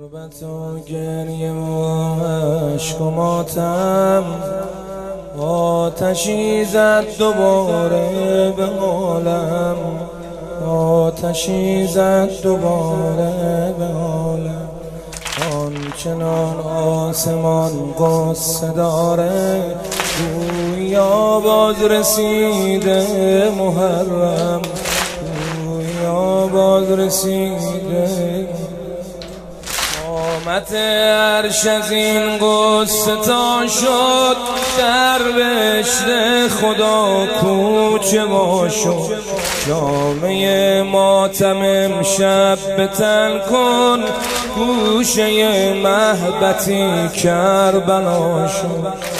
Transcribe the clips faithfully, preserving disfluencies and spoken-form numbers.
غربت و گریه و عشق و ماتم آتشی زد دوباره به عالم، آتشی زد دوباره به عالم. آنچنان آسمان قصه داره گویا باز رسیده محرم، گویا باز رسیده. قامت عرش از این قصه تا شد در بهشت خدا کوچه ما شد. جامعه ماتم امشب به تن کن، گوشه محبتی کربلا شد.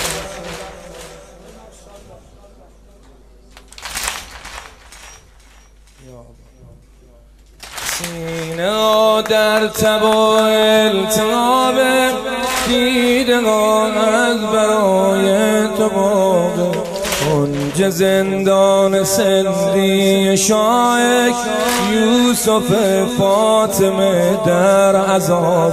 سینه ها در تب و التهاب دیده ها از برای تو باغ کنج زندان سندی شایک یوسف فاطمه در عذاب.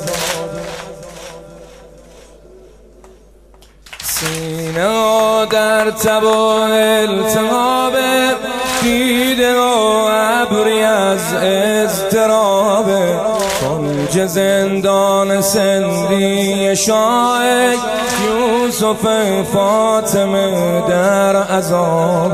سینه ها در تب و التهاب دیده ها ابری از اضطراب کنج زندان سندی شایک یوسف فاطمه در عذاب.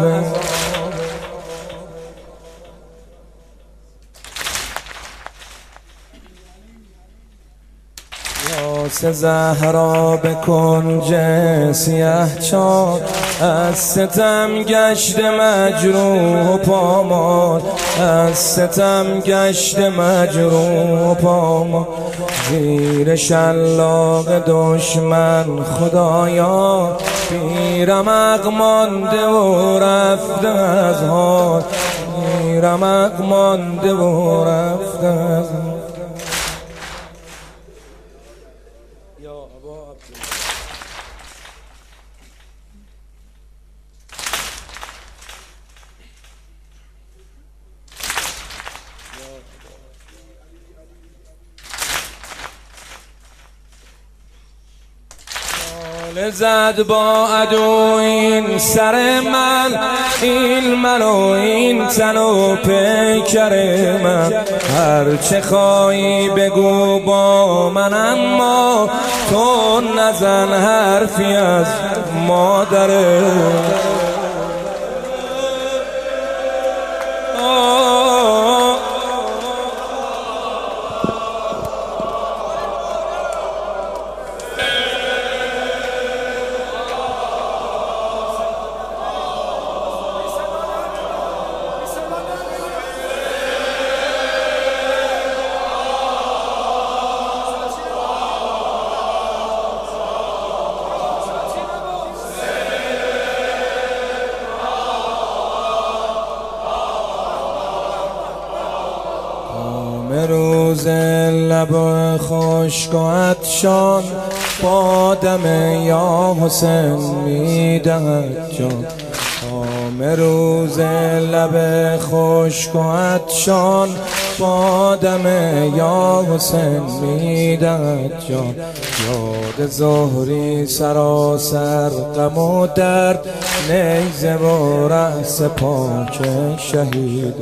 یاس زهرا به کنج سیه چار از ستم گشت مجروح و پامال، از ستم گشت مجروح و پامال. زیر شلاق دشمن خدایا بیرمق مانده و رفته از حال، بیرمق مانده و رفته از حال. زد با عدو این سر من، این من و این تن و پیکر من. هر چه خواهی بگو با من اما تو نزن حرفی از مادر. روز لب خشک و عطشان با دم یا حسین میدهد جان. شام روز لب خشک و عطشان با دم یا حسین میدهد جان. یاد زهری سراسر غم و درد نیزه و رأس پاک شهید.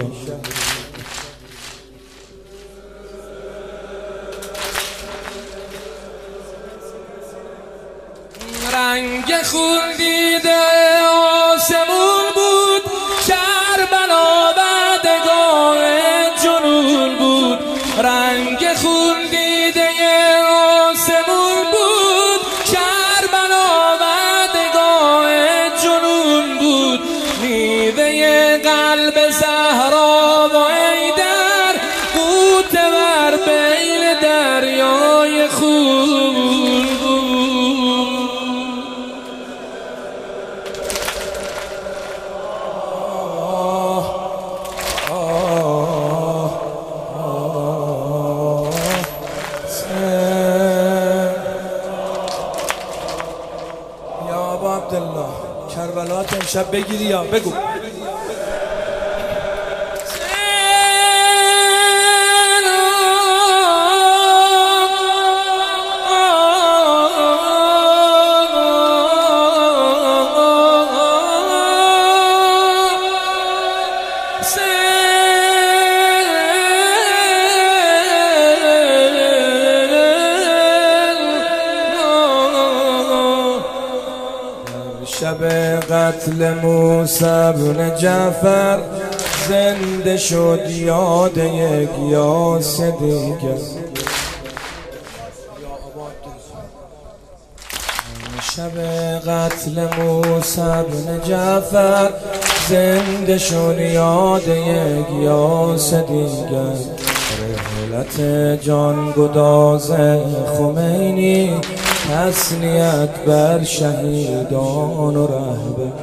رنگ خون دیده آسمون بود، کربلا بدگاه جنون بود. رنگ خون دیده آسمون بود، کربلا بدگاه جنون بود. میوه قلب زهرا و ایدر قوت بر بین دریای خون بود. عبدالله کربلات امشب بگیری یا بگو. قتل موسی بن جعفر زنده شد یاد یک یاس دیگر. شب قتل موسی بن جعفر زنده شد یاد یک یاس دیگر. رحلت جان گداز خمینی تسلیت بر شهیدان و رهبر.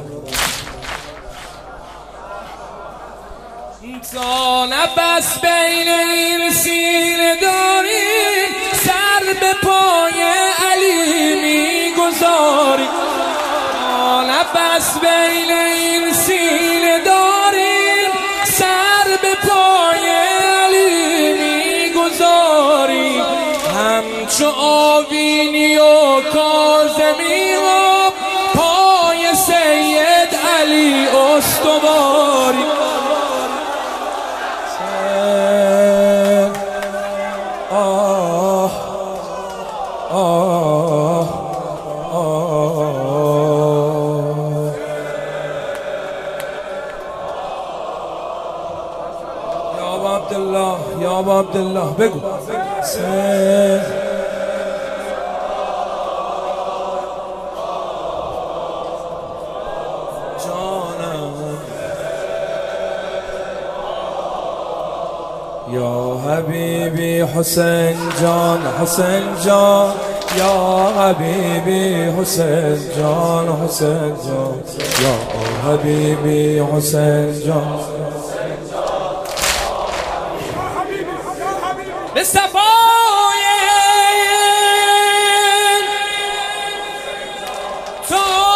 تا نفس بین این سینه داری سر به پای علی میگذاری. تا نفس بین این سینه داری سر به پای علی میگذاری. همچو آوینی و کاظمی و پای سید علی استواری. آه آه آه یا ابا عبدالله یا ابا عبدالله بگو. یا حبیبی حسین جان حسین جان یا حبیبی حسین جان حسین جان یا حبیبی حسین جان. به صفای تو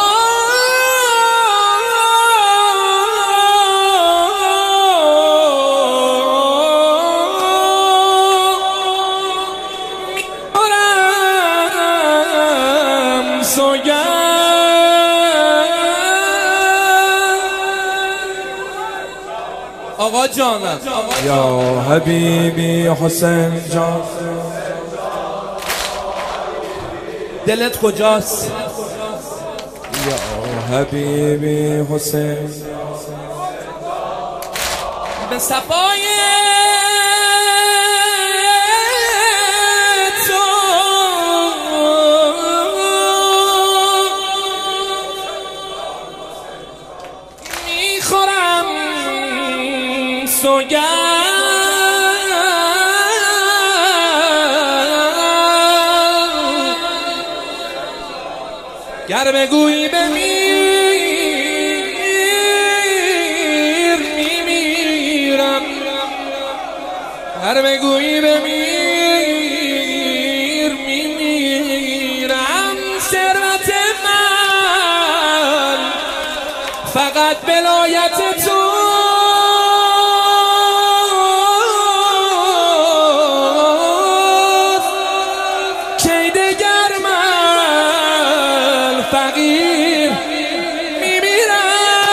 آقا جانم یا حبیبی حسین جان. دلت کجاست یا حبیبی حسین. به صفای تو میخورم سوگند گر بگویی بمیر میمیرم. گر بگویی بمیر میمیرم. ثروت من فقط ولایت تو فقیر میمیرم.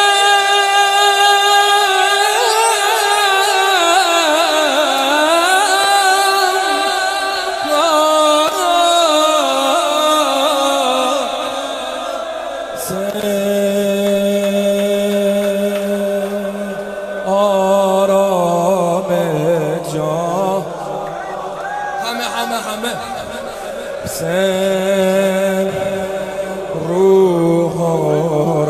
آرام جا همه همه همه سر روح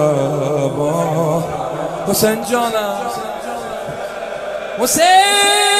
ربا حسین جانم حسین